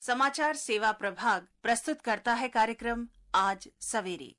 समाचार सेवा प्रभाग प्रस्तुत करता है कार्यक्रम आज सवेरे।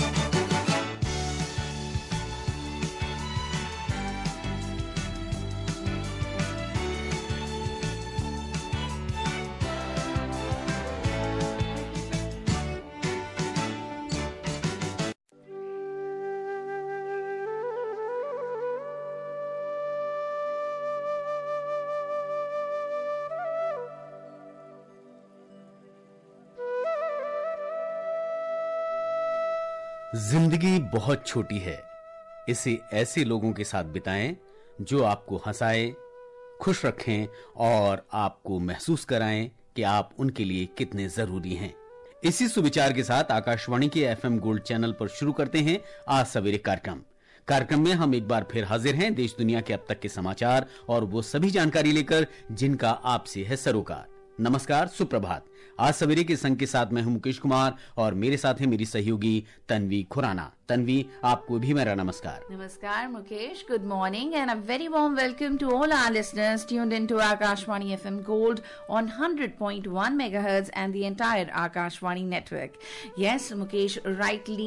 जिंदगी बहुत छोटी है, इसे ऐसे लोगों के साथ बिताएं जो आपको हंसाएं, खुश रखें और आपको महसूस कराएं कि आप उनके लिए कितने जरूरी हैं। इसी सुविचार के साथ आकाशवाणी के एफएम गोल्ड चैनल पर शुरू करते हैं आज सवेरे कार्यक्रम में हम एक बार फिर हाजिर हैं देश दुनिया के अब तक के समाचार और वो सभी जानकारी लेकर जिनका आपसे है सरोकार। नमस्कार, सुप्रभात। आज सवेरे के संग के साथ मैं हूं मुकेश कुमार और मेरे साथ है मेरी सहयोगी तन्वी खुराना। तन्वी, आपको भी मेरा नमस्कार। नमस्कार Mukesh, good morning and a very warm welcome to all our listeners tuned into Akashvani FM Gold on 100.1 megahertz and the entire Akashvani network. Yes, Mukesh rightly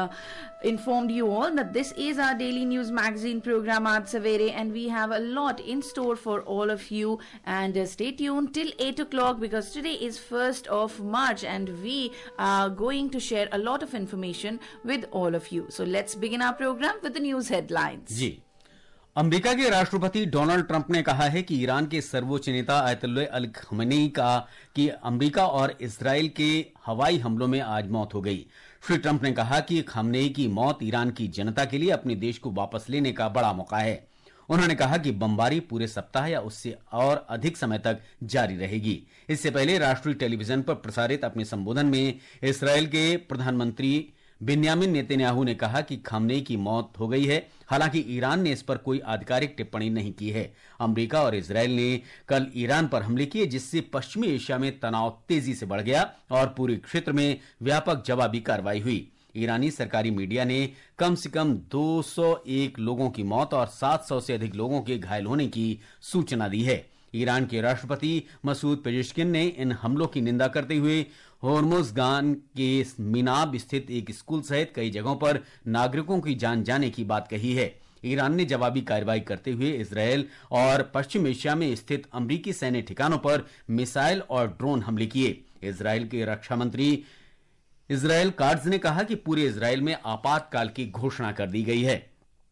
informed you all that this is our daily news magazine program Aaj Savere, and we have a lot in store for all of you, and stay tuned till 8 o'clock because today is 1st of March and we are going to share a lot of information with all of you. So let's begin our program with the news headlines. जी, America के राष्ट्रपति Donald Trump ने कहा है कि Iran के सर्वोच्च नेता अयतुल्लाह अली खमेनी का कि अमेरिका और इस्राएल के हवाई हमलों में आज मौत हो गई। श्री ट्रंप ने कहा कि खमेनी की मौत ईरान की जनता के लिए अपने देश को वापस लेने का बड़ा मौका है। उन्होंने कहा कि बमबारी पूरे सप्ताह या उससे और अधिक समय तक जारी रहेगी। इससे पहले राष्ट्रीय टेलीविजन पर प्रसारित अपने संबोधन में इस्राएल के प्रधानमंत्री बेन्यामिन नेतन्याहू ने कहा कि खमेनी की मौत हो गई है। हालांकि ईरान ने इस पर कोई आधिकारिक टिप्पणी नहीं की है। अमेरिका और इजरायल ने कल ईरान पर हमले किए, जिससे पश्चिमी एशिया में तनाव तेजी से बढ़ गया और पूरे क्षेत्र में व्यापक जवाबी कार्रवाई हुई। ईरानी सरकारी मीडिया ने कम से कम 201 लोगों की मौत और 700 से अधिक लोगों के घायल होने की सूचना दी है। ईरान के राष्ट्रपति मसूद पेजेश्किन ने इन हमलों की निंदा करते हुए होर्मुज़गान के मिनाब स्थित एक स्कूल सहित कई जगहों पर नागरिकों की जान जाने की बात कही है। ईरान ने जवाबी कार्रवाई करते हुए इजरायल और पश्चिम एशिया में स्थित अमरीकी सैन्य ठिकानों पर मिसाइल और ड्रोन हमले किए। इजरायल के रक्षा मंत्री इजराइल कार्ड्स ने कहा कि पूरे इजरायल में आपातकाल की घोषणा कर दी गई है।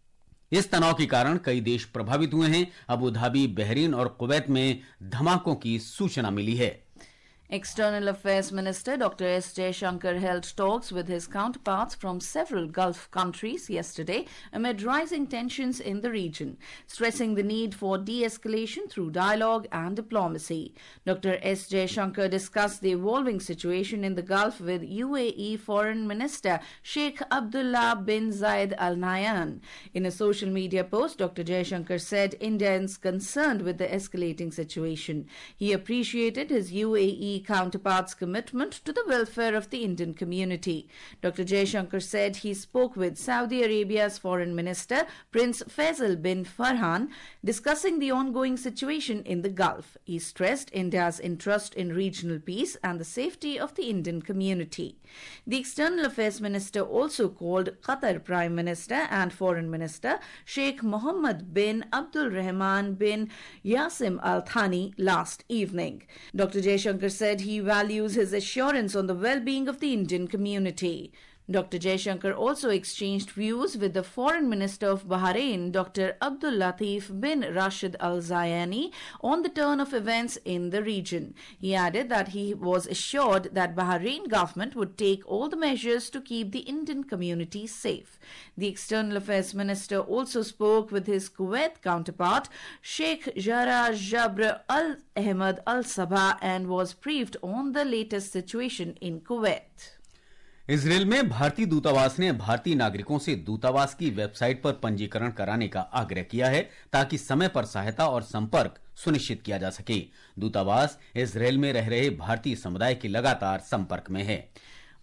इस तनाव के कारण कई देश प्रभावित हुए हैं। अबू धाबी, बहरीन और कुवैत में धमाकों की सूचना मिली है। External Affairs Minister Dr. S. Jaishankar held talks with his counterparts from several Gulf countries yesterday amid rising tensions in the region, stressing the need for de-escalation through dialogue and diplomacy. Dr. S. Jaishankar discussed the evolving situation in the Gulf with UAE Foreign Minister Sheikh Abdullah bin Zayed Al Nahyan. In a social media post, Dr. Jaishankar said India is concerned with the escalating situation. He appreciated his UAE counterparts' commitment to the welfare of the Indian community. Dr. Jaishankar said he spoke with Saudi Arabia's Foreign Minister Prince Faisal bin Farhan, discussing the ongoing situation in the Gulf. He stressed India's interest in regional peace and the safety of the Indian community. The External Affairs Minister also called Qatar Prime Minister and Foreign Minister Sheikh Mohammed bin Abdul Rahman bin Yassim Al Thani last evening. Dr. Jaishankar said he values his assurance on the well-being of the Indian community. Dr. Jaishankar also exchanged views with the Foreign Minister of Bahrain, Dr. Abdul Latif bin Rashid Al Zayani, on the turn of events in the region. He added that he was assured that Bahrain government would take all the measures to keep the Indian community safe. The External Affairs Minister also spoke with his Kuwait counterpart, Sheikh Jarrah Jabr Al Ahmed Al Sabah, and was briefed on the latest situation in Kuwait. Israel में भारतीय दूतावास ने भारतीय नागरिकों से दूतावास की website पर पंजीकरण कराने का आग्रह किया है ताकि समय पर सहायता और संपर्क सुनिश्चित किया जा सके। दूतावास इजरायल में रह रहे भारतीय समुदाय के लगातार संपर्क में है।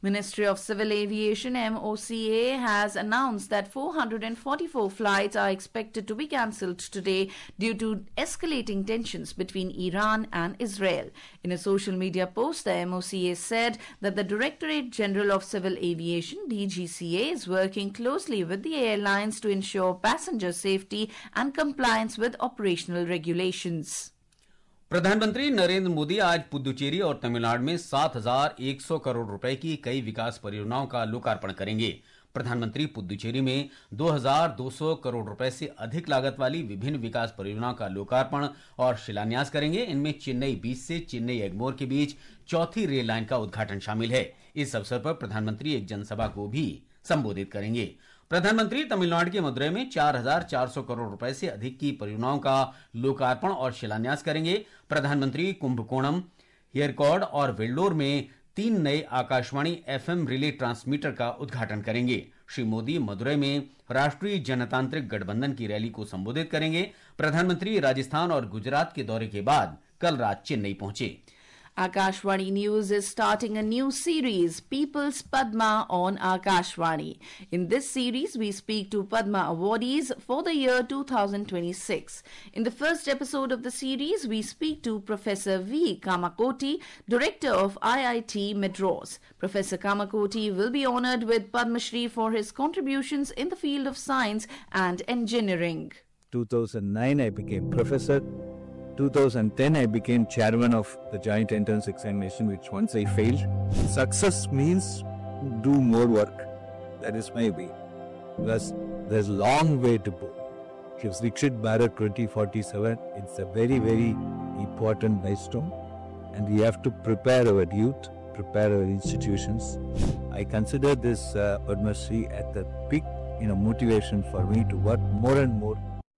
Ministry of Civil Aviation MOCA has announced that 444 flights are expected to be cancelled today due to escalating tensions between Iran and Israel. In a social media post, the MOCA said that the Directorate General of Civil Aviation DGCA is working closely with the airlines to ensure passenger safety and compliance with operational regulations. प्रधानमंत्री नरेंद्र मोदी आज पुदुचेरी और तमिलनाडु में 7,100 करोड़ रुपए की कई विकास परियोजनाओं का लोकार्पण करेंगे। प्रधानमंत्री पुदुचेरी में 2,200 करोड़ रुपए से अधिक लागत वाली विभिन्न विकास परियोजनाओं का लोकार्पण और शिलान्यास करेंगे। इनमें चेन्नई बीच से चेन्नई एग्मोर के बीच चौथी रेल लाइन का उद्घाटन शामिल है। इस अवसर पर प्रधानमंत्री एक जनसभा को भी संबोधित करेंगे। प्रधानमंत्री तमिलनाडु के मदुरई में 4,400 करोड़ रुपए से अधिक की परियोजनाओं का लोकार्पण और शिलान्यास करेंगे। प्रधानमंत्री कुंभकोणम, येरकॉड और वेल्लोर में 3 नए आकाशवाणी FM रिले ट्रांसमीटर का उद्घाटन करेंगे। श्री मोदी मदुरई में राष्ट्रीय जनतांत्रिक गठबंधन की रैली को संबोधित करेंगे। प्रधानमंत्री राजस्थान और गुजरात के दौरे के बाद कल रात चेन्नई पहुंचे। Akashvani News is starting a new series, People's Padma on Akashvani. In this series, we speak to Padma awardees for the year 2026. In the first episode of the series, we speak to Professor V. Kamakoti, Director of IIT Madras. Professor Kamakoti will be honoured with Padma Shri for his contributions in the field of science and engineering. 2009, I became professor. 2010, I became chairman of the joint entrance examination, which once I failed. Success means do more work. That is my way. Because there's a long way to go. Gives Viksit Bharat 2047. It's a very, very important milestone. And we have to prepare our youth, prepare our institutions. I consider this Padma Shri at the big motivation for me to work more and more.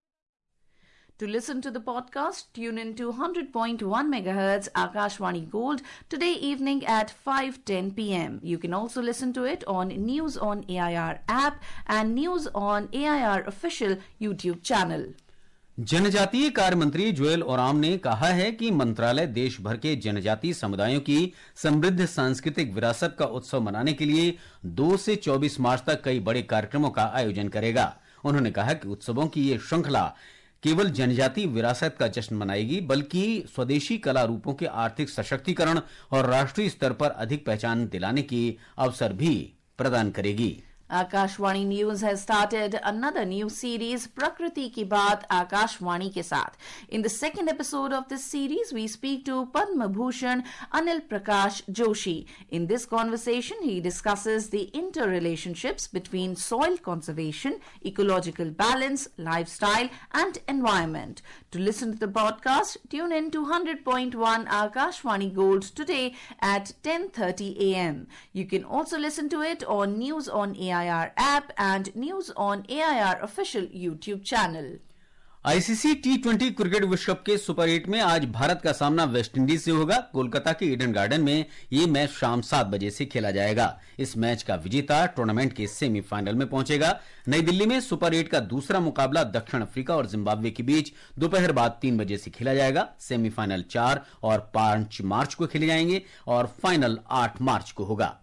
To listen to the podcast, tune in to 100.1 MHz Akashvani Gold today evening at 5:10 p.m. You can also listen to it on News on AIR app and News on AIR official YouTube channel. जनजातीय कार्य मंत्री जुएल ओराम ने कहा है कि मंत्रालय देश भर के जनजातीय समुदायों की समृद्ध सांस्कृतिक विरासत का उत्सव मनाने के लिए 2 से 24 मार्च तक कई बड़े कार्यक्रमों का आयोजन करेगा। उन्होंने कहा कि उत्सवों की ये श्रृंखला केवल जनजातीय विरासत का जश्न मनाएगी, बल्कि स्वदेशी कला रूपों के आर्थिक सशक्तिकरण और राष्ट्रीय स्तर पर अधिक पहचान दिलाने के अवसर भी प्रदान करेगी। Akashvani News has started another new series, Prakriti Ki Baat Akashvani ke Saath. In the second episode of this series, we speak to Padma Bhushan Anil Prakash Joshi. In this conversation, he discusses the interrelationships between soil conservation, ecological balance, lifestyle and environment. To listen to the podcast, tune in to 100.1 Akashvani Gold today at 10:30 a.m. You can also listen to it on News on AIR app and News on AIR official YouTube channel. ICC T20 क्रिकेट विश्व cup के super 8 में आज भारत का सामना West Indies से होगा। कोलकाता के ईडन गार्डन में ये मैच शाम 7 बजे से खेला जाएगा। इस मैच का विजेता टूर्नामेंट के सेमीफाइनल में पहुंचेगा। नई दिल्ली में सुपर 8 का दूसरा मुकाबला दक्षिण अफ्रीका और जिम्बाब्वे के बीच दोपहर बाद 3 बजे से खेला जाएगा। सेमीफाइनल 4 और 5 मार्च को खेले जाएंगे और फाइनल 8 मार्च को होगा।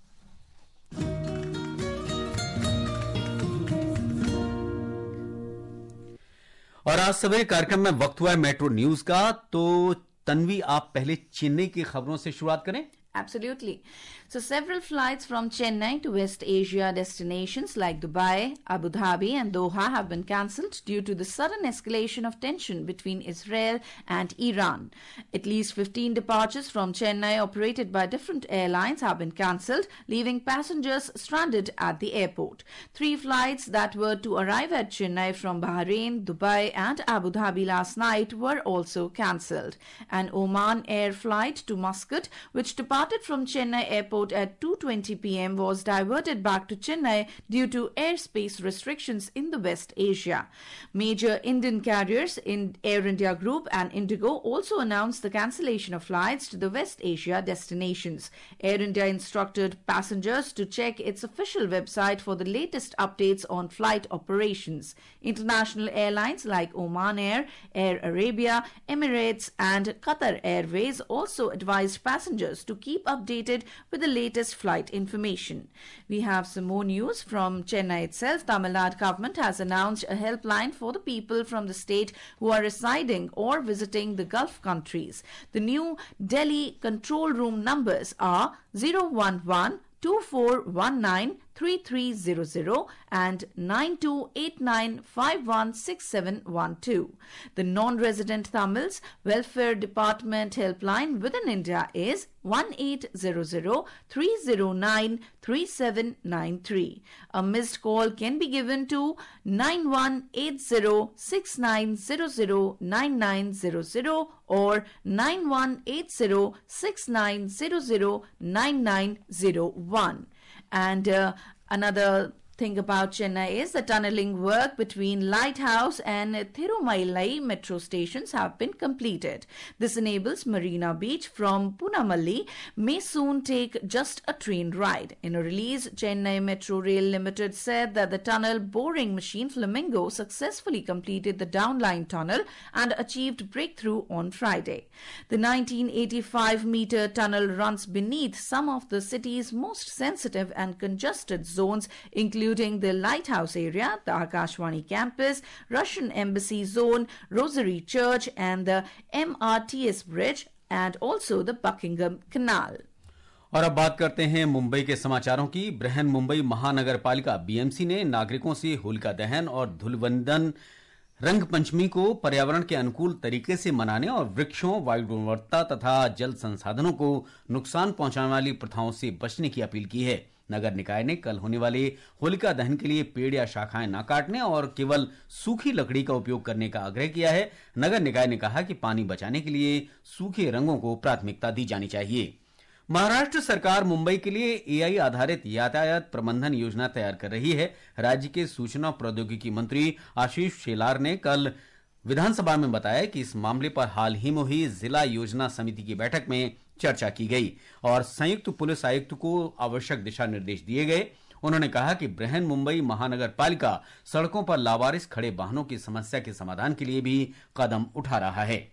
और आज सवेरे कार्यक्रम में वक्त हुआ है मेट्रो न्यूज का। तो तन्वी, आप पहले चेन्नई की खबरों से शुरुआत करें। Absolutely. So several flights from Chennai to West Asia destinations like Dubai, Abu Dhabi and Doha have been cancelled due to the sudden escalation of tension between Israel and Iran. At least 15 departures from Chennai operated by different airlines have been cancelled, leaving passengers stranded at the airport. 3 flights that were to arrive at Chennai from Bahrain, Dubai and Abu Dhabi last night were also cancelled. An Oman Air flight to Muscat, which departed from Chennai airport at 2:20 p.m. was diverted back to Chennai due to airspace restrictions in the West Asia. Major Indian carriers in Air India Group and Indigo also announced the cancellation of flights to the West Asia destinations. Air India instructed passengers to check its official website for the latest updates on flight operations. International airlines like Oman Air, Air Arabia, Emirates and Qatar Airways also advised passengers to keep keep updated with the latest flight information. We have some more news from Chennai itself. Tamil Nadu government has announced a helpline for the people from the state who are residing or visiting the Gulf countries. The new Delhi control room numbers are 011-2419-3300 and 9289516712. The non-resident Tamils Welfare Department helpline within India is 1800-309-3793. A missed call can be given to 9180-6900-9900 or 9180-6900-9901. And another thing about Chennai is the tunneling work between Lighthouse and Thirumailai metro stations have been completed. This enables Marina Beach from Punamalli may soon take just a train ride. In a release, Chennai Metro Rail Limited said that the tunnel boring machine Flamingo successfully completed the downline tunnel and achieved breakthrough on Friday. The 1985-meter tunnel runs beneath some of the city's most sensitive and congested zones, including the Lighthouse area, the Akashvani campus, Russian Embassy zone, Rosary Church and the MRTS bridge and also the Buckingham Canal. और अब बात करते हैं मुंबई के समाचारों की। बृहन मुंबई महानगर पालिका बीएमसी ने नागरिकों से होलिका दहन और धूलवंदन रंग पंचमी को पर्यावरण के अनुकूल तरीके से मनाने और वृक्षों, वायु गुणवत्ता तथा जल संसाधनों को नुकसान पहुंचाने वाली प्रथाओं से बचने की अपील की है। नगर निकाय ने कल होने वाले होलिका दहन के लिए पेड़ या शाखाएं न काटने और केवल सूखी लकड़ी का उपयोग करने का आग्रह किया है। नगर निकाय ने कहा कि पानी बचाने के लिए सूखे रंगों को प्राथमिकता दी जानी चाहिए। महाराष्ट्र सरकार मुंबई के लिए एआई आधारित यातायात प्रबंधन योजना तैयार कर रही है। राज्य के सूचना प्रौद्योगिकी मंत्री आशीष शेलार ने कल विधानसभा में बताया कि इस मामले पर हाल ही में हुई जिला योजना समिति की बैठक में चर्चा की गई और संयुक्त पुलिस आयुक्त को आवश्यक दिशा निर्देश दिए गए। उन्होंने कहा कि बृहन मुंबई महानगर पालिका सड़कों पर लावारिस खड़े वाहनों की समस्या के समाधान के लिए भी कदम उठा रहा है।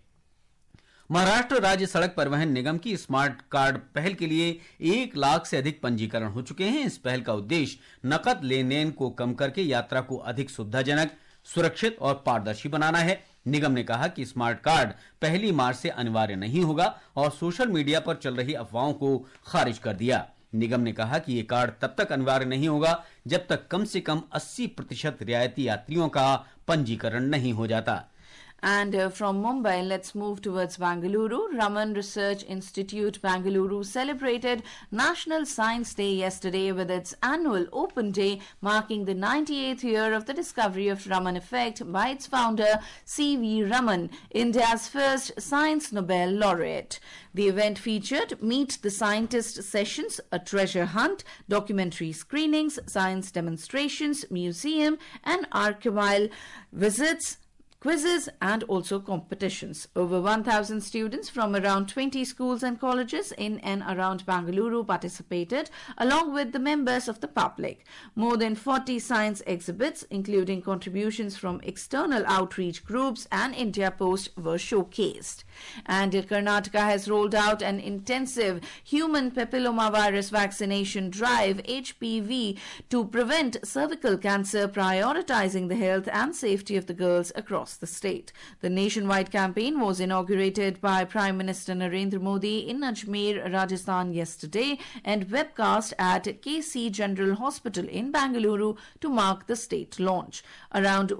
महाराष्ट्र राज्य सड़क परिवहन निगम की स्मार्ट कार्ड पहल के लिए 1 लाख से अधिक पंजीकरण हो चुके हैं। इस पहल का उद्देश्य नकद लेन देन को कम करके यात्रा को अधिक सुविधाजनक, सुरक्षित और पारदर्शी बनाना है। निगम ने कहा कि स्मार्ट कार्ड 1 मार्च से अनिवार्य नहीं होगा और सोशल मीडिया पर चल रही अफवाहों को खारिज कर दिया। निगम ने कहा कि ये कार्ड तब तक अनिवार्य नहीं होगा जब तक कम से कम 80% रियायती यात्रियों का पंजीकरण नहीं हो जाता। And from Mumbai, let's move towards Bangalore. Raman Research Institute Bangalore celebrated National Science Day yesterday with its annual open day marking the 98th year of the discovery of Raman effect by its founder C.V. Raman, India's first Science Nobel laureate. The event featured Meet the Scientist sessions, a treasure hunt, documentary screenings, science demonstrations, museum and archival visits, quizzes and also competitions. Over 1,000 students from around 20 schools and colleges in and around Bangalore participated along with the members of the public. More than 40 science exhibits including contributions from external outreach groups and India Post were showcased. And Karnataka has rolled out an intensive human papillomavirus vaccination drive HPV to prevent cervical cancer, prioritizing the health and safety of the girls across the state. The nationwide campaign was inaugurated by Prime Minister Narendra Modi in Ajmer, Rajasthan yesterday and webcast at KC General Hospital in Bangalore to mark the state launch. Around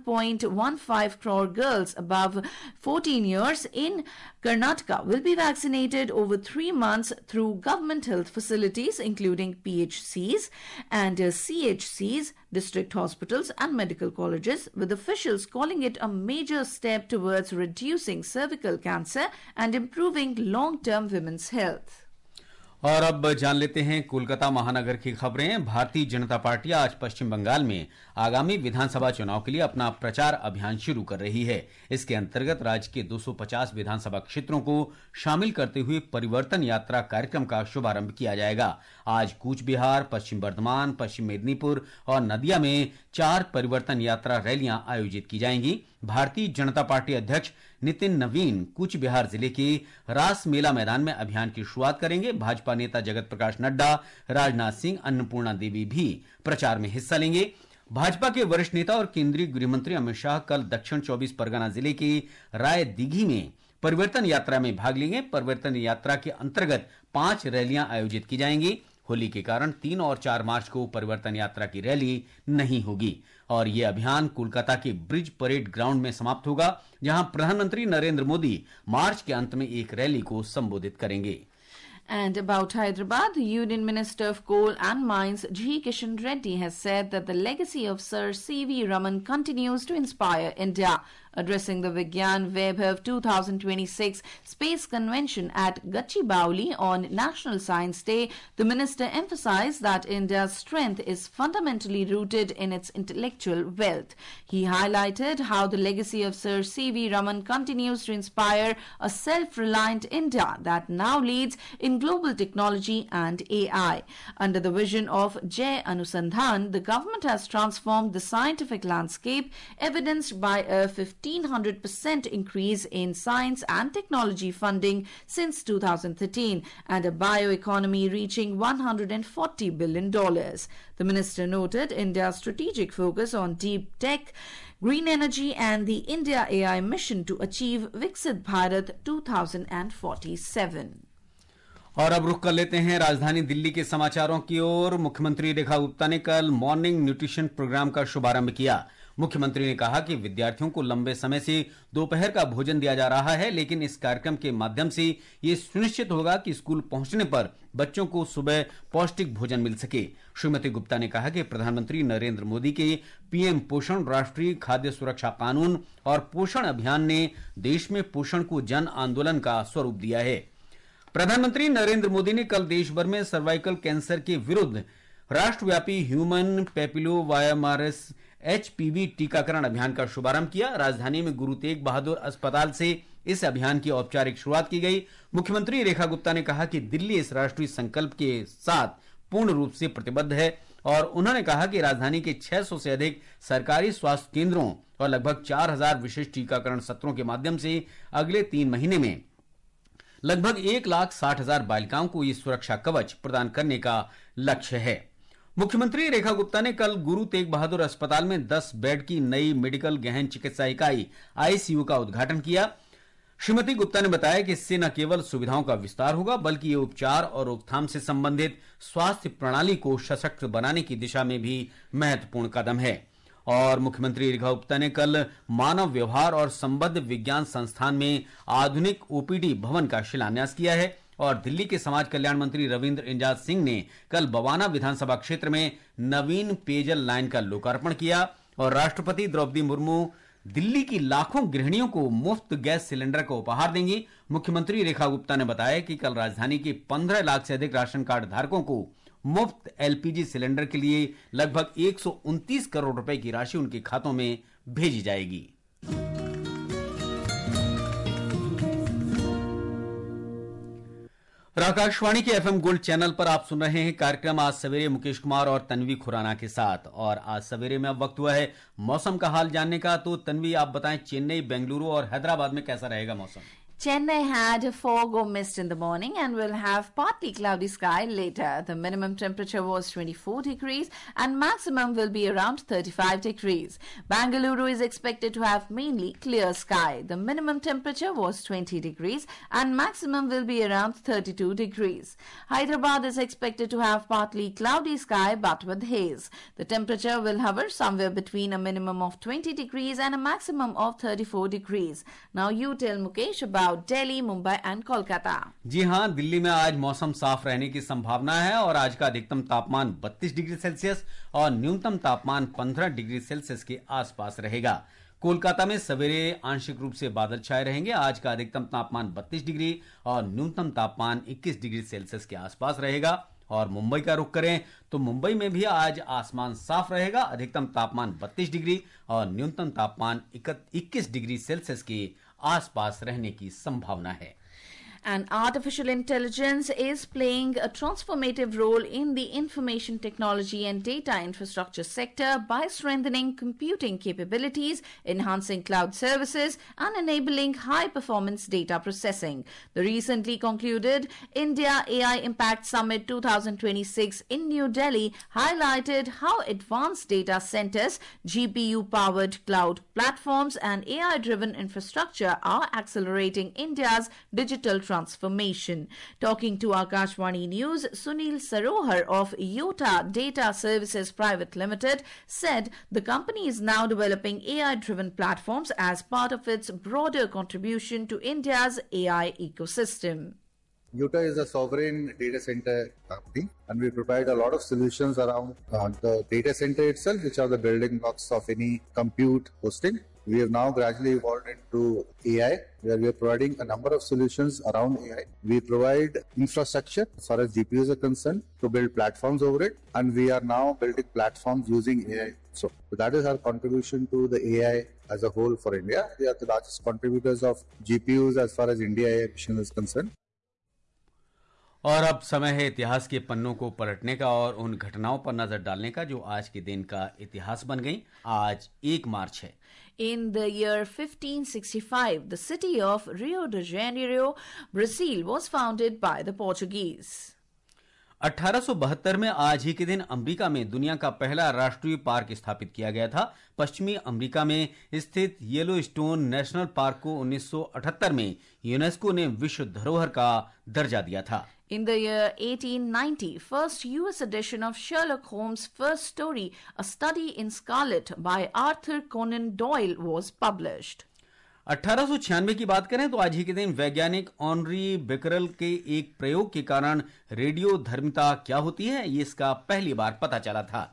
1.15 crore girls above 14 years in Karnataka will be vaccinated over 3 months through government health facilities including PHCs and CHCs, district hospitals and medical colleges, with officials calling it a major step towards reducing cervical cancer and improving long-term women's health. और अब जान लेते हैं कोलकाता महानगर की खबरें। Bharatiya Janata party आज पश्चिम बंगाल में आगामी विधानसभा चुनाव के लिए अपना प्रचार अभियान शुरू कर रही है। इसके अंतर्गत राज्य के 250 विधानसभा क्षेत्रों को शामिल करते हुए परिवर्तन यात्रा कार्यक्रम का शुभारंभ किया जाएगा। आज कूच बिहार, पश्चिम बर्धमान, पश्चिम मेदिनीपुर और नदिया में 4 परिवर्तन यात्रा रैलियां आयोजित की जाएंगी। भारतीय जनता पार्टी अध्यक्ष नितिन नवीन कूच बिहार जिले के रास मेला मैदान में अभियान की शुरुआत करेंगे। भाजपा नेता जगत प्रकाश नड्डा, राजनाथ सिंह, अन्नपूर्णा देवी भी प्रचार में हिस्सा लेंगे। भाजपा के वरिष्ठ नेता और केंद्रीय गृह मंत्री अमित शाह कल दक्षिण 24 परगना जिले के राय दिघी में परिवर्तन यात्रा में भाग लेंगे। परिवर्तन यात्रा के अंतर्गत 5 रैलियां आयोजित की जाएंगी। होली के कारण 3 और 4 मार्च को परिवर्तन यात्रा की रैली नहीं होगी और यह अभियान कोलकाता के ब्रिज परेड ग्राउंड में समाप्त होगा, जहां प्रधानमंत्री नरेंद्र मोदी मार्च के अंत में एक रैली को संबोधित करेंगे। And about Hyderabad, the Union Minister of Coal and Mines, G. Kishan Reddy, has said that the legacy of Sir C.V. Raman continues to inspire India. Addressing the Vigyan Vaibhav 2026 Space Convention at Gachibowli on National Science Day, the minister emphasized that India's strength is fundamentally rooted in its intellectual wealth. He highlighted how the legacy of Sir C.V. Raman continues to inspire a self-reliant India that now leads in global technology and AI. Under the vision of Jai Anusandhan, the government has transformed the scientific landscape, evidenced by a 1,500% increase in science and technology funding since 2013 and a bioeconomy reaching $140 billion. The minister noted India's strategic focus on deep tech, green energy and the India AI mission to achieve Viksit Bharat 2047. और अब रुख कर लेते हैं राजधानी दिल्ली के समाचारों की ओर। मुख्यमंत्री रेखा गुप्ता ने कल मॉर्निंग न्यूट्रिशन प्रोग्राम का शुभारंभ किया। मुख्यमंत्री ने कहा कि विद्यार्थियों को लंबे समय से दोपहर का भोजन दिया जा रहा है, लेकिन इस कार्यक्रम के माध्यम से ये सुनिश्चित होगा कि स्कूल पहुंचने पर बच्चों को सुबह पौष्टिक भोजन मिल सके। श्रीमती गुप्ता ने कहा कि प्रधानमंत्री नरेंद्र मोदी के पीएम पोषण, राष्ट्रीय खाद्य सुरक्षा कानून और पोषण अभियान ने देश में पोषण को जन आंदोलन का स्वरूप दिया है। प्रधानमंत्री नरेंद्र मोदी ने कल देश भर में सर्वाइकल कैंसर के विरुद्ध राष्ट्रव्यापी ह्यूमन पैपिलोवायरस HPV टीकाकरण अभियान का शुभारंभ किया। राजधानी में गुरु तेग बहादुर अस्पताल से इस अभियान की औपचारिक शुरुआत की गई। मुख्यमंत्री रेखा गुप्ता ने कहा कि दिल्ली इस राष्ट्रीय संकल्प के साथ पूर्ण रूप से प्रतिबद्ध है और उन्होंने कहा कि राजधानी के 600 से अधिक सरकारी स्वास्थ्य केंद्रों और लगभग 4000 विशेष टीकाकरण सत्रों के माध्यम से अगले 3 महीने में लगभग 1,60,000 बालिकाओं को ये सुरक्षा कवच प्रदान करने का लक्ष्य है। मुख्यमंत्री रेखा गुप्ता ने कल गुरु तेग बहादुर अस्पताल में 10 बेड की नई मेडिकल गहन चिकित्सा इकाई ICU का उद्घाटन किया। श्रीमती गुप्ता ने बताया कि इससे न केवल सुविधाओं का विस्तार होगा, बल्कि ये उपचार और रोकथाम से संबंधित स्वास्थ्य प्रणाली को सशक्त बनाने की दिशा में भी महत्वपूर्ण कदम है। और मुख्यमंत्री रेखा गुप्ता ने कल मानव व्यवहार और संबद्ध विज्ञान संस्थान में आधुनिक OPD भवन का शिलान्यास किया है और दिल्ली के समाज कल्याण मंत्री रविंद्र इंजाज सिंह ने कल बवाना विधानसभा क्षेत्र में नवीन पेयजल लाइन का लोकार्पण किया और राष्ट्रपति द्रौपदी मुर्मू दिल्ली की लाखों गृहिणियों को मुफ्त गैस सिलेंडर का उपहार देंगी। मुख्यमंत्री रेखा गुप्ता ने बताया कि कल राजधानी के 15 लाख से अधिक राशन कार्ड धारकों को मुफ्त LPG सिलेंडर के लिए लगभग 129 करोड़ रुपए की राशि उनके खातों में भेजी जाएगी। आकाशवाणी के FM गोल्ड चैनल पर आप सुन रहे हैं कार्यक्रम आज सवेरे मुकेश कुमार और तन्वी खुराना के साथ। और आज सवेरे में अब वक्त हुआ है मौसम का हाल जानने का। तो तन्वी, आप बताएं, चेन्नई, बेंगलुरु और हैदराबाद में कैसा रहेगा मौसम? Chennai had fog or mist in the morning and will have partly cloudy sky later. The minimum temperature was 24 degrees and maximum will be around 35 degrees. Bangalore is expected to have mainly clear sky. The minimum temperature was 20 degrees and maximum will be around 32 degrees. Hyderabad is expected to have partly cloudy sky but with haze. The temperature will hover somewhere between a minimum of 20 degrees and a maximum of 34 degrees. Now you tell Mukesh about Delhi, Mumbai and Kolkata. जी हां, दिल्ली में आज मौसम साफ रहने की संभावना है और आज का अधिकतम तापमान 32 डिग्री सेल्सियस और न्यूनतम तापमान 15 डिग्री सेल्सियस के आसपास रहेगा। कोलकाता में सवेरे आंशिक रूप से बादल छाए रहेंगे। आज का अधिकतम तापमान 32 डिग्री और न्यूनतम तापमान 21 डिग्री सेल्सियस के आसपास रहेगा। और मुंबई का रुख करें तो मुंबई में भी आज आसमान साफ रहेगा। अधिकतम तापमान 32 डिग्री और न्यूनतम तापमान 21 डिग्री सेल्सियस के आसपास रहने की संभावना है। And artificial intelligence is playing a transformative role in the information technology and data infrastructure sector by strengthening computing capabilities, enhancing cloud services, and enabling high-performance data processing. The recently concluded India AI Impact Summit 2026 in New Delhi highlighted how advanced data centers, GPU-powered cloud platforms, and AI-driven infrastructure are accelerating India's digital transformation. Talking to Akashvani News, Sunil Sarohar of Yota Data Services Private Limited said the company is now developing AI-driven platforms as part of its broader contribution to India's AI ecosystem. Yota is a sovereign data center company, and we provide a lot of solutions around the data center itself, which are the building blocks of any compute hosting. We have now gradually evolved into AI, where we are providing a number of solutions around AI. We provide infrastructure as far as GPUs are concerned to build platforms over it, and we are now building platforms using AI. So that is our contribution to the AI as a whole for India. We are the largest contributors of GPUs as far as India AI mission is concerned. और अब समय है इतिहास के पन्नों को पलटने का और उन घटनाओं पर नजर डालने का जो आज के दिन का इतिहास बन गई। आज 1 मार्च है। In the year 1565, the city of Rio de Janeiro, Brazil, was founded by the Portuguese. 1872 में आज ही के दिन अमेरिका में दुनिया का पहला राष्ट्रीय पार्क स्थापित किया गया था। पश्चिमी अमेरिका में स्थित येलोस्टोन नेशनल पार्क को 1978 में यूनेस्को ने विश्व धरोहर का दर्जा दिया था। In the year 1890, first US edition of Sherlock Holmes' first story, A Study in Scarlet by Arthur Conan Doyle, was published. 1896 की बात करें तो आज ही के दिन वैज्ञानिक ऑनरी बेकरल के एक प्रयोग के कारण रेडियो धर्मिता क्या होती है ये इसका पहली बार पता चला था।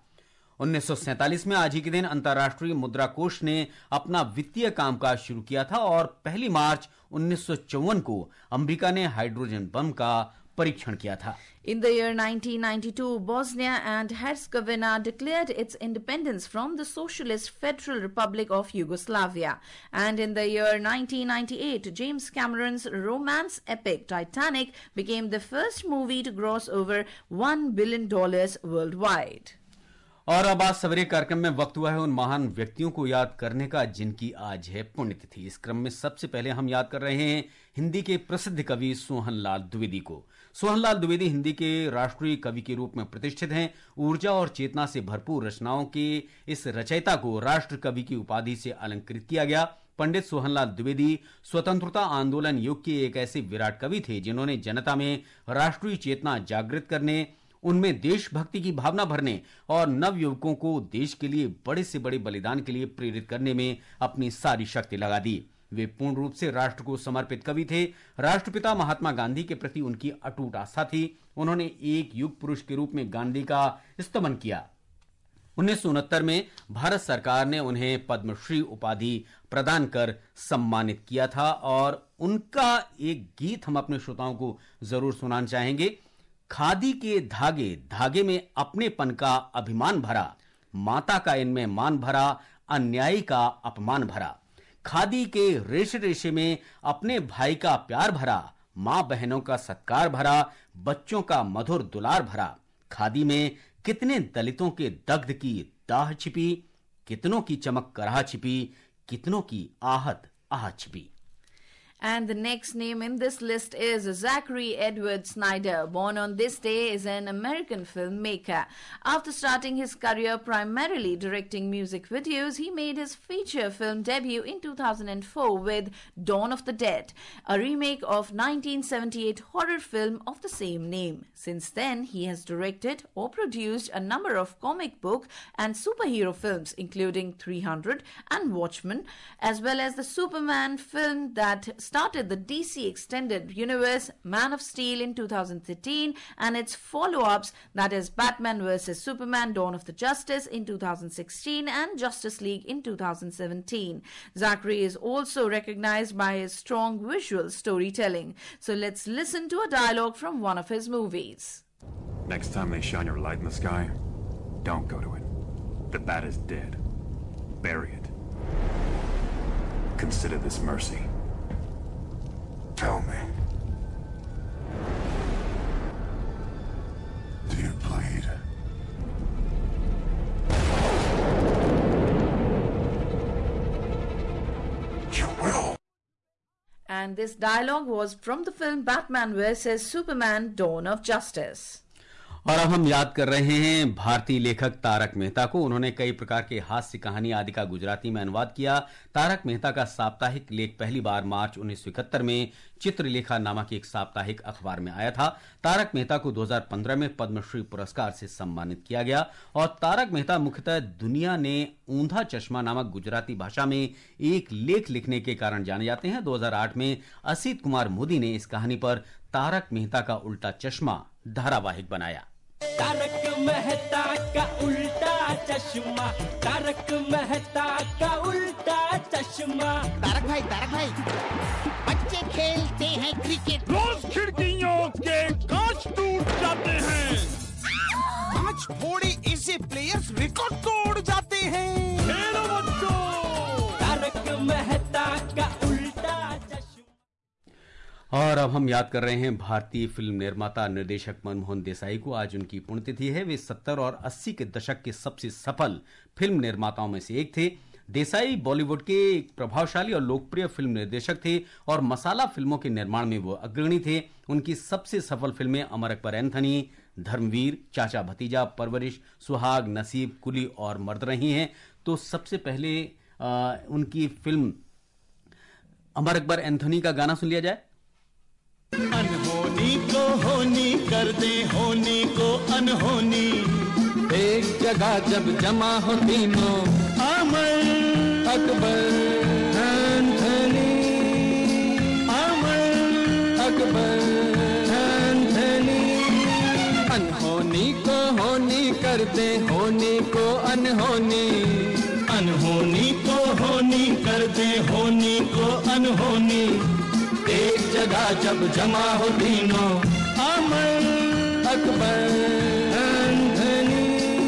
1947 में आज ही के दिन अंतर्राष्ट्रीय मुद्रा कोष ने अपना वित्तीय कामकाज शुरू किया था और 1 मार्च 1954 को अमेरिका ने हाइड्रोजन बम का परीक्षण किया था। In the year 1992, Bosnia and Herzegovina declared its independence from the Socialist Federal Republic of Yugoslavia. And in the year 1998, James Cameron's romance epic Titanic became the first movie to gross over $1 billion worldwide. और अब आज सवेरे कार्यक्रम में वक्त हुआ है उन महान व्यक्तियों को याद करने का जिनकी आज है पुण्यतिथि। इस क्रम में सबसे पहले हम याद कर रहे हैं हिंदी के प्रसिद्ध कवि सोहनलाल द्विवेदी को। सोहनलाल द्विवेदी हिंदी के राष्ट्रीय कवि के रूप में प्रतिष्ठित हैं। ऊर्जा और चेतना से भरपूर रचनाओं के इस रचयिता को राष्ट्र कवि की उपाधि से अलंकृत किया गया। पंडित सोहनलाल द्विवेदी स्वतंत्रता आंदोलन युग के एक ऐसे विराट कवि थे जिन्होंने जनता में राष्ट्रीय चेतना जागृत करने, उनमें देशभक्ति की भावना भरने और नवयुवकों को देश के लिए बड़े से बड़े बलिदान के लिए प्रेरित करने में अपनी सारी शक्ति लगा दी। वे पूर्ण रूप से राष्ट्र को समर्पित कवि थे। राष्ट्रपिता महात्मा गांधी के प्रति उनकी अटूट आस्था थी। उन्होंने एक युग पुरुष के रूप में गांधी का स्तमन किया। 1969 में भारत सरकार ने उन्हें पद्मश्री उपाधि प्रदान कर सम्मानित किया था और उनका एक गीत हम अपने श्रोताओं को जरूर सुनाना चाहेंगे। खादी के धागे धागे में अपनेपन का अभिमान भरा, माता का इनमें मान भरा, अन्यायी का अपमान भरा। खादी के रेशे रेशे में अपने भाई का प्यार भरा, मां बहनों का सत्कार भरा, बच्चों का मधुर दुलार भरा। खादी में कितने दलितों के दग्ध की दाह छिपी, कितनों की चमक कराह छिपी, कितनों की आहत आह छिपी। And the next name in this list is Zachary Edward Snyder. Born on this day, is an American filmmaker. After starting his career primarily directing music videos, he made his feature film debut in 2004 with Dawn of the Dead, a remake of 1978 horror film of the same name. Since then, he has directed or produced a number of comic book and superhero films, including 300 and Watchmen, as well as the Superman film that started the DC Extended Universe, Man of Steel in 2013, and its follow-ups, that is Batman vs. Superman, Dawn of the Justice in 2016 and Justice League in 2017. Zachary is also recognized by his strong visual storytelling. So let's listen to a dialogue from one of his movies. Next time they shine your light in the sky, don't go to it. The bat is dead. Bury it. Consider this mercy. Tell me, And this dialogue was from the film Batman vs Superman: Dawn of Justice. और अब हम याद कर रहे हैं भारतीय लेखक तारक मेहता को। उन्होंने कई प्रकार के हास्य कहानी आदि का गुजराती में अनुवाद किया। तारक मेहता का साप्ताहिक लेख पहली बार मार्च 1971 में चित्रलेखा नामक एक साप्ताहिक अखबार में आया था। तारक मेहता को 2015 में पद्मश्री पुरस्कार से सम्मानित किया गया। और तारक मेहता मुख्यतः दुनिया ने ऊंधा चश्मा नामक गुजराती भाषा में एक लेख लिखने के कारण जाने जाते हैं। 2008 में असित कुमार मोदी ने इस कहानी पर तारक मेहता का उल्टा चश्मा धारावाहिक बनाया। तारक मेहता का उल्टा चश्मा, तारक मेहता का उल्टा चश्मा। तारक भाई बच्चे खेलते हैं क्रिकेट, रोज खिड़कियों के कांच टूट जाते हैं। आज थोड़े ऐसे प्लेयर्स रिकॉर्ड तोड़ जाते हैं। खेलो बच्चों, तारक मेहता का उल्टा चश्मा। और अब हम याद कर रहे हैं भारतीय फिल्म निर्माता निर्देशक मनमोहन देसाई को। आज उनकी पुण्यतिथि है। वे 70 और 80 के दशक के सबसे सफल फिल्म निर्माताओं में से एक थे। देसाई बॉलीवुड के एक प्रभावशाली और लोकप्रिय फिल्म निर्देशक थे और मसाला फिल्मों के निर्माण में वो अग्रणी थे। उनकी सबसे सफल फिल्में अमर अकबर एंथनी, धर्मवीर, चाचा भतीजा, परवरिश, सुहाग, नसीब, कुली और मर्द रही हैं। तो सबसे पहले उनकी फिल्म अमर अकबर एंथनी का गाना सुन लिया जाए। अनहोनी को होनी कर दे, होनी को अनहोनी। एक जगह जब जमा हो तीनों, अमर अकबर एंथनी, अमर अकबर एंथनी। अनहोनी को होनी कर दे, होनी को अनहोनी। अनहोनी को होनी कर दे, होनी को अनहोनी। एक जगह जब जमा हो तीनों, अमर अकबर एंथनी,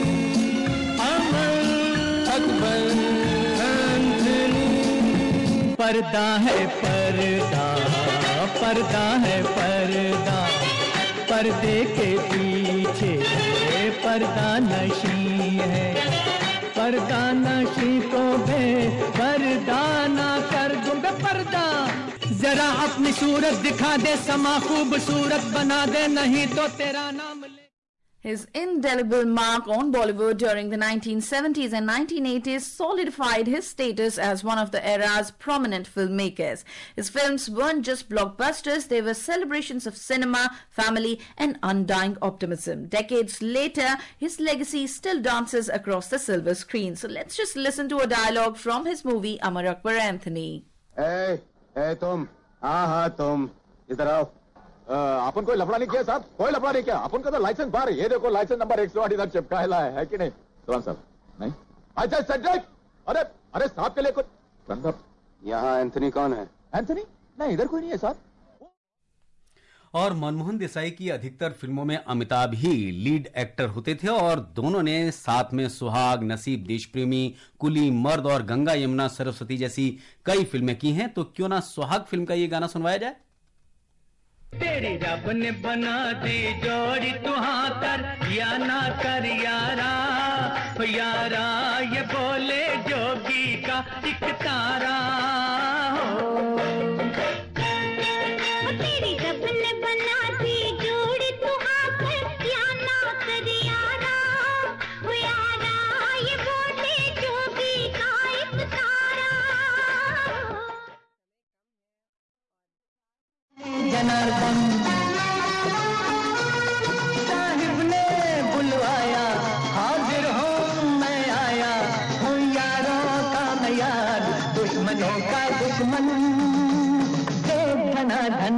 अमर अकबर एंथनी। पर्दा है पर्दा, पर्दा है पर्दा, पर्दे के पीछे पर्दा नशी है। पर्दा नशी को बेपर्दा ना कर दूंगा पर्दा। जरा अपनी सूरत दिखा दे, समा खूबसूरत बना दे, नहीं तो तेरा नाम ले। His indelible mark on Bollywood during the 1970s and 1980s solidified his status as one of the era's prominent filmmakers. His films weren't just blockbusters, they were celebrations of cinema, family and undying optimism. Decades later, his legacy still dances across the silver screen. So let's just listen to a dialogue from his movie Amar Akbar Anthony. ए तुम, हाँ तुम इधर आओ। अपन कोई लफड़ा नहीं किया साहब, कोई लफड़ा नहीं किया। अपन का तो लाइसेंस बाहर है, ये देखो लाइसेंस नंबर 108 इधर चिपकाया है कि नहीं? तुरंत साहब नहीं। अच्छा सब्जेक्ट, अरे साहब के लिए कुछ। यहाँ एंथनी कौन है? एंथनी नहीं, इधर कोई नहीं है साहब। और मनमोहन देसाई की अधिकतर फिल्मों में अमिताभ ही लीड एक्टर होते थे और दोनों ने साथ में सुहाग, नसीब, देशप्रेमी, कुली, मर्द और गंगा यमुना सरस्वती जैसी कई फिल्में की हैं। तो क्यों ना सुहाग फिल्म का ये गाना सुनवाया जाए। तेरी रब ने बना दी जोड़ी, तू हाँ कर या ना कर यारा, यारा ये बोले जोगी का एक तारा हो। तेरी रब ने बना दी जोड़ी, तू हाँ कर या ना कर यारा, यारा ये बोले जोगी का एक तारा। जनार्दन साहिब ने बुलवाया, हाजिर हूँ मैं आया, हूँ यारों का मैं यार, दुश्मनों का दुश्मन, हे Janardan.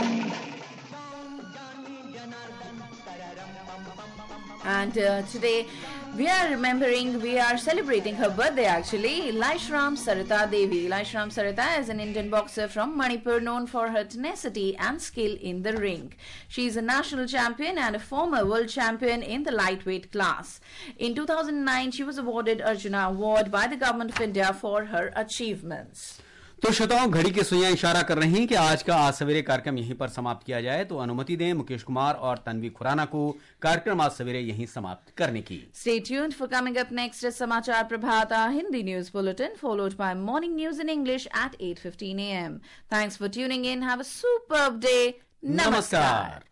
And today we are celebrating her birthday actually, Laishram Sarita Devi. Laishram Sarita is an Indian boxer from Manipur known for her tenacity and skill in the ring. She is a national champion and a former world champion in the lightweight class. In 2009, she was awarded Arjuna Award by the Government of India for her achievements. तो श्रोताओं, घड़ी की सुइयां इशारा कर रही हैं कि आज का आज सवेरे कार्यक्रम यहीं पर समाप्त किया जाए, तो अनुमति दें मुकेश कुमार और तन्वी खुराना को कार्यक्रम आज सवेरे यहीं समाप्त करने की। Stay tuned for coming up next is Samachar Prabhat, our Hindi news bulletin, followed by morning news in English at 8:15 a.m. Thanks for tuning in. Have a superb day. Namaskar.